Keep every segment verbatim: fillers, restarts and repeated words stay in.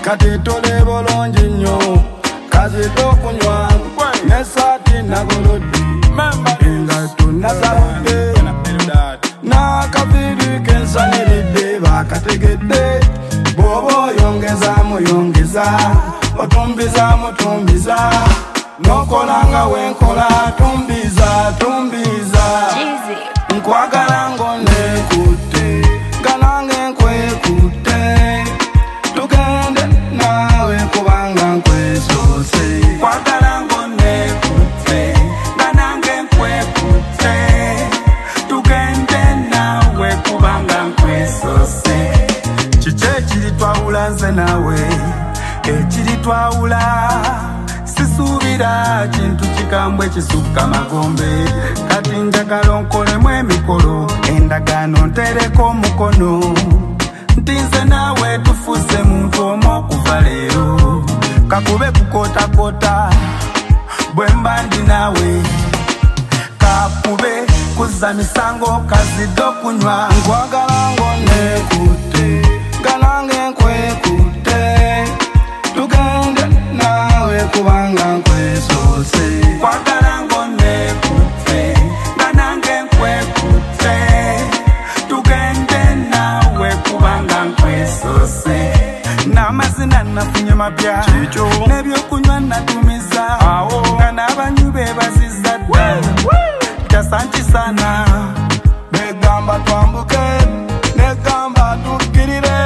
kati tole bulungi nnyo kazito okunywa n'essaati nagolodde engatto nazaludde n'akaviiri kensaniridde bakategedde bw'oba oyongeza muyongeza otumbiza mutumbiza nokola nga wenkola tumbiza tumbiza nkwagala ngonekutte nga nange nkwekutte tugende nawe kubanga nkwesoose nkwagala ngonekutte nga nange nkwekutte tugende nawe kubanga nkwesoose kiki ekiri twawula nze nawe ekiri twawula sisuubira kintu kikambwe kisukka magombe kati njagala onkolemu emikolo endagaano ntereko omukono nti nze naawe tufuuse muntu omu okuva leero kakube kukootakoota bwe mba ndi naawe kakube kuzza misango kazidde okunywa nkwagala ngonekutte nga nange nkwekutte tugende nawe kubanga nkwesoose nkwagala ngonekutte nga nange nkwekutte tugende nawe kubanga nkwesoose n'amazina nafunye mapya n'ebyokunywa natumiza nga n'abanywi beebazizza dda tasanti sana negamba twambuke negamba tukkirire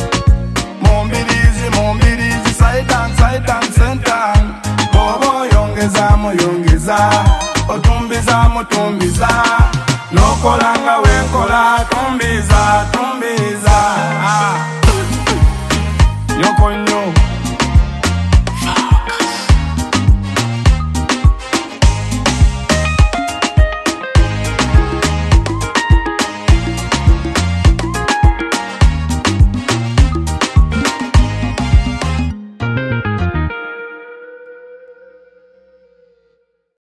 mumbirizi mumbirizi saitan saitan sentan oba oyongeza muyongeza otumbiza mutumbiza nokola nga wenkola tumbiza tumbiza nyoko nnyo